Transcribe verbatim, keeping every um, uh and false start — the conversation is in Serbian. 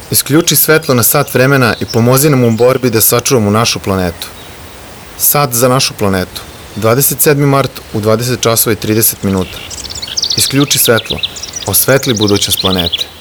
Isključi svetlo na sat vremena i pomozi nam u borbi da sačuvamo našu planetu. Sat za našu planetu. dvadeset sedmi mart u dvadeset časova i trideset minuta. Isključi svetlo. Osvetli budućnost planete.